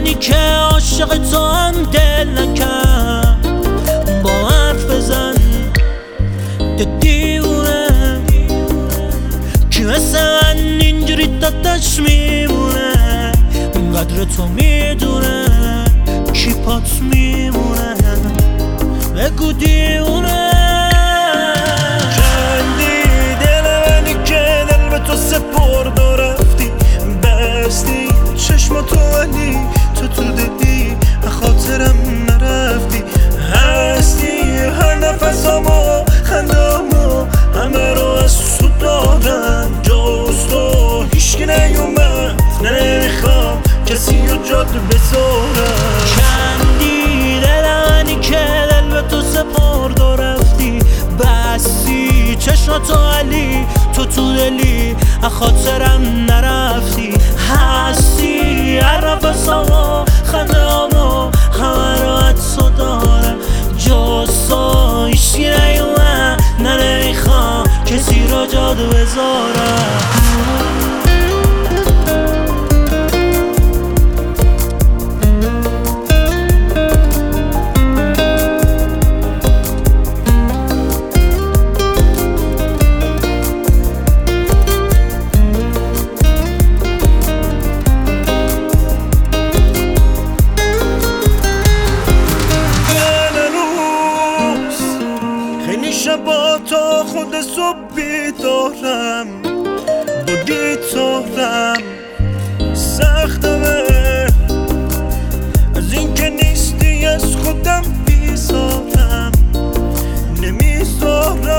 منی که عاشق تو هم دل نکرد. با حرف بزن دیوونه کی مثل من اینجوری دادش میمونه. قدر تو میدونه کی پات میمونه. بگو دیوونه. کندی دل منی که دل به تو سپرد و رفتی. بستی چشماتو ولی تو دلی خاطرم نرفتی. هستی هر نفسامو خندامو همه رو از تو دادم. جز تو هیچکی نیومد نمیخوام کسی رو جاد بذارم. کندی دل منی که دل به تو سپرد و رفتی. بستی چشماتو ولی تو دلی خاطرم نرفتی. هستی هر نفسامو خندامو همه رو از تو دارم. جز تو هیچکی نیومد نمیخوام کسی رو جادو بذارم. شبا تا خود صبح بیدارم با گیتارم. سختمه از این که نیستی از خودم بیزارم. نمیذارم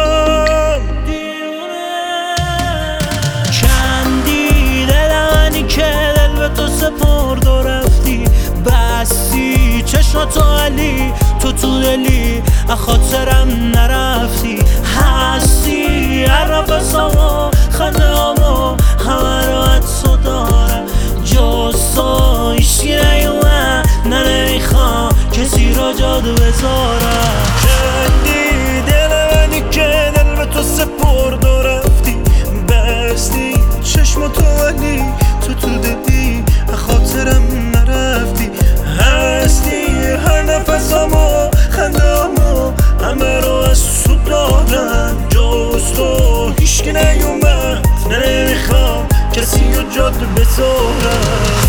کندی دل منی که دل به تو سپرد و رفتی. بستی چشماتو ولی تو دلی خاطرم نرفتی. هستی هر نفسامو خندامو همه رو از تو دارم. جز تو هیچکی نیومد نمیخوام کسی رو جادو بذارم. کندی دل منی که دل به تو سپرد و رفتی. بستی چشماتو ولی تو دلی خاطرم نرفتی. هستی هر نفسامو خندامو همه رو از تو دارم. جز تو هیچکی نیومد نمیخوام کسی رو جاد بذارم.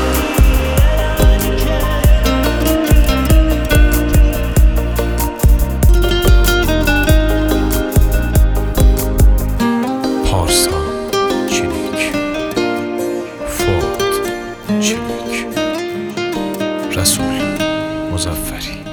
پارسا چلیک، فؤاد چلیک، رسول مظفری.